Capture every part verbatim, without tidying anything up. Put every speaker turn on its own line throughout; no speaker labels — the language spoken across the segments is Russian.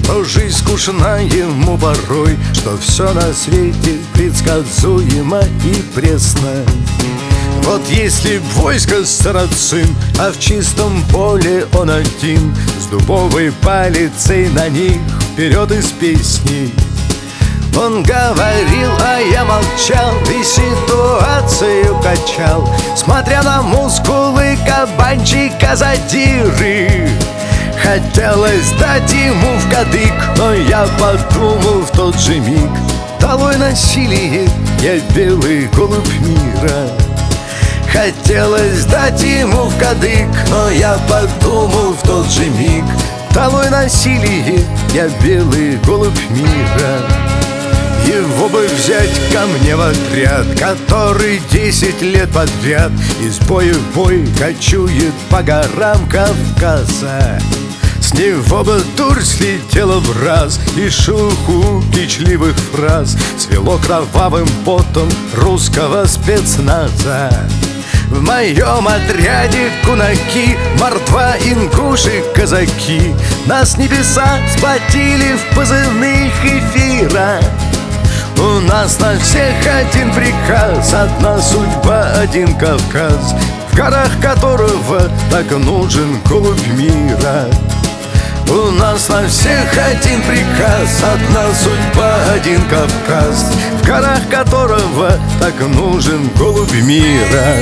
что жизнь скучна ему порой, что все на свете предсказуемо и пресно. Вот если б войско сарацин, а в чистом поле он один, с дубовой палицей на них вперед из песни. Он говорил, а я молчал и ситуацию качал, смотря на мускулы кабанчика задиры. Хотелось дать ему в кадык, но я подумал в тот же миг: долой насилие, я белый голубь мира. Хотелось дать ему в кадык, но я подумал в тот же миг: долой насилие, я белый голубь мира. Его бы взять ко мне в отряд, который десять лет подряд из боя в бой кочует по горам Кавказа. С него бы дурь слетела в раз, и шелуху кичливых фраз свело кровавым потом русского спецназа. В моем отряде кунаки, мордва, ингуши, казаки. Нас небеса сплотили в позывных эфира. У нас на всех один приказ, одна судьба, один Кавказ, в горах которого так нужен голубь мира. У нас на всех один приказ, одна судьба, один Кавказ, в горах которого так нужен голубь мира.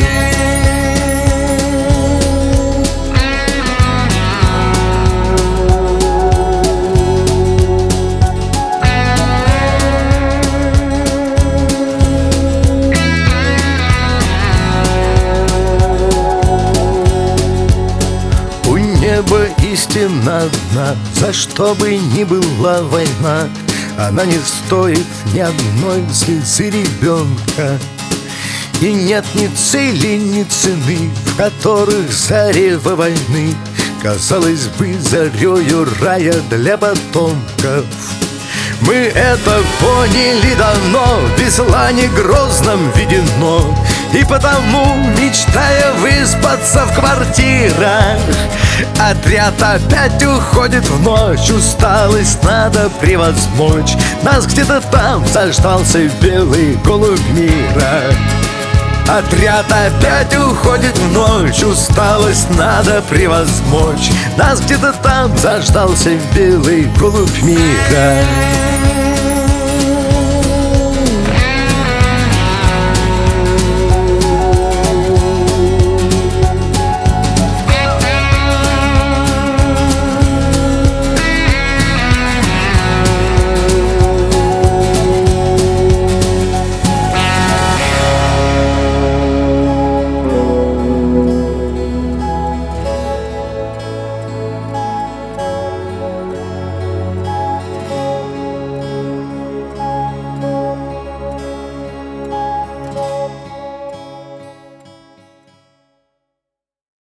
Небо истина одна, за что бы ни была война, она не стоит ни одной слезы ребенка. И нет ни цели, ни цены, в которых зарево войны казалось бы зарею рая для потомков. Мы это поняли давно, в Беслане Грозном видено, и потому, мечтая выспаться в квартирах, отряд опять уходит в ночь. Усталость надо превозмочь, нас где-то там заждался белый голубь мира. Отряд опять уходит в ночь, усталость надо превозмочь, нас где-то там заждался белый голубь мира.